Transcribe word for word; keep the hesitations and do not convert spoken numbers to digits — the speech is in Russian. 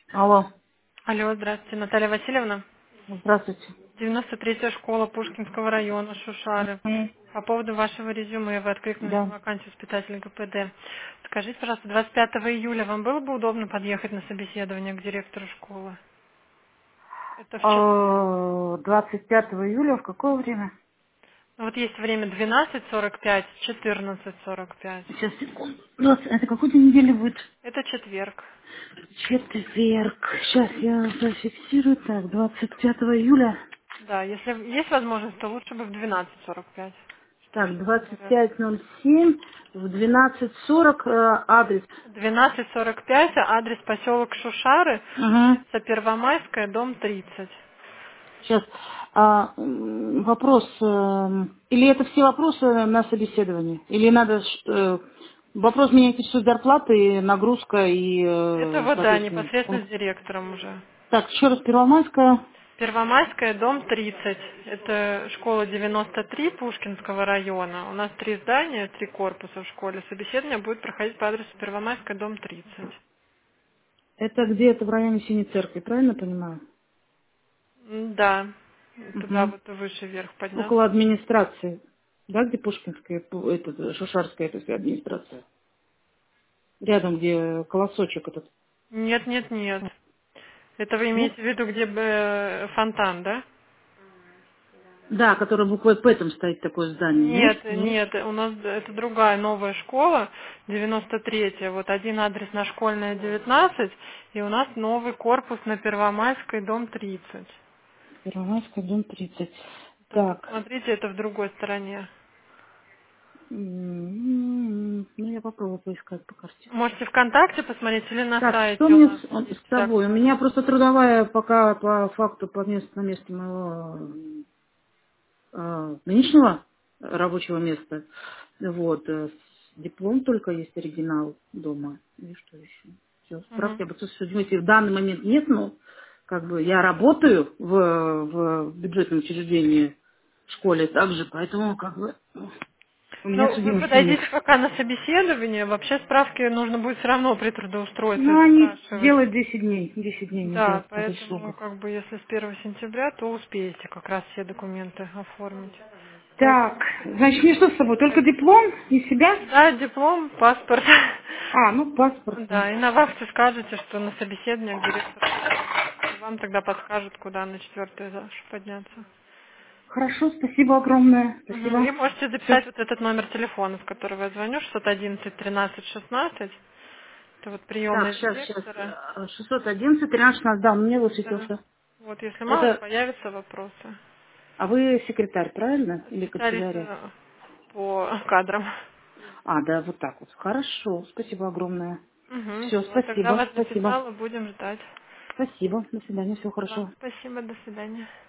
Алло, Алло, здравствуйте, Наталья Васильевна. здравствуйте. девяносто третья школа Пушкинского района, Шушары. М, По поводу вашего резюме вы откликнулись на Да. вакансию воспитателя ГПД. Скажите, пожалуйста, двадцать пятого июля вам было бы удобно подъехать на собеседование к директору школы? Это в четверг. А, двадцать пятого июля в какое время? Ну, вот есть время двенадцать сорок пять, четырнадцать сорок пять. Сейчас, секунду. двадцать Это какой день недели будет? Это четверг. Четверг. Сейчас я зафиксирую. Так, двадцать пятого июля. Да, если есть возможность, то лучше бы в двенадцать сорок пять. Что Так, честно двадцать говоря. пять ноль семь в двенадцать сорок э, адрес. двенадцать сорок пять, адрес поселок Шушары, Угу. улица Первомайская, дом тридцать. Сейчас. А, м, вопрос. эм, Или это все вопросы на собеседовании? Или надо... ш- э, Вопрос меня интересует зарплата и нагрузка и, Это э, вот, да, соответственно, непосредственно с пункт. директором уже. Так, еще раз, Первомайская. Первомайская, дом тридцать. Это школа девяносто три Пушкинского района. У нас три здания, три корпуса в школе. Собеседование будет проходить по адресу Первомайская, дом тридцать. Это где-то в районе Синей Церкви, правильно понимаю? М, Да, туда Угу. вот выше вверх Около подняться. администрации. Да, где Пушкинская, пу- это, Шушарская, это вся администрация. Рядом, где колосочек этот. Нет, нет, нет. Это вы Нет? имеете в виду, где бы э, фонтан, да? Да, который буквой П там стоит такое здание. Нет, Нет? Нет? нет, у нас это другая новая школа, девяносто третья. Вот один адрес на Школьная, девятнадцать, и у нас новый корпус на Первомайской, дом тридцать. Первомайская, дом тридцать. Это вот, Так. смотрите, это в другой стороне. М, Ну, я попробую поискать по карте. Можете ВКонтакте посмотреть или на Так, что сайте у мне нас с, он- есть с вся тобой? У меня актуальная. просто трудовая пока по факту, по месту, на месте моего э, нынешнего рабочего места. Вот. э, Диплом только есть оригинал дома. И что еще? Все, Мгм. справки об отсутствии судимости в данный момент нет, но как бы я работаю в, в бюджетном учреждении в школе также, поэтому как бы ну, у меня Ну, вы судимости нет. подойдите пока на собеседование. Вообще справки нужно будет все равно при трудоустройстве Ну, они запрашивать. делают десять дней. десять дней не Да, делают по этой поэтому, сроках. как бы, если с первого сентября, то успеете как раз все документы оформить. Так, Поэтому, значит, мне что с собой? Только поэтому- диплом и себя? да, диплом, паспорт. А, ну, паспорт, да. Да, и на вахте скажете, что на собеседование к директору школы. И вам тогда подскажут, куда на четвертый этаж подняться. Хорошо, спасибо огромное. Мгм. И Спасибо. можете Все. записать вот этот номер телефона, с которого я звоню, шестьсот одиннадцать тринадцать шестнадцать. Это вот Так, приемная сейчас, сейчас. директора. шестьсот одиннадцать, тринадцать шестнадцать, да, мне Да. высветился. Вот, если мало, Это, появятся вопросы. а вы секретарь, правильно? Или Специалист канцелярия? э, по кадрам. А, да, вот так вот. Хорошо, спасибо огромное. Угу. Все, Все, тогда спасибо, вас спасибо. записала, будем ждать. Спасибо, до свидания, всего Вам хорошего. спасибо, до свидания.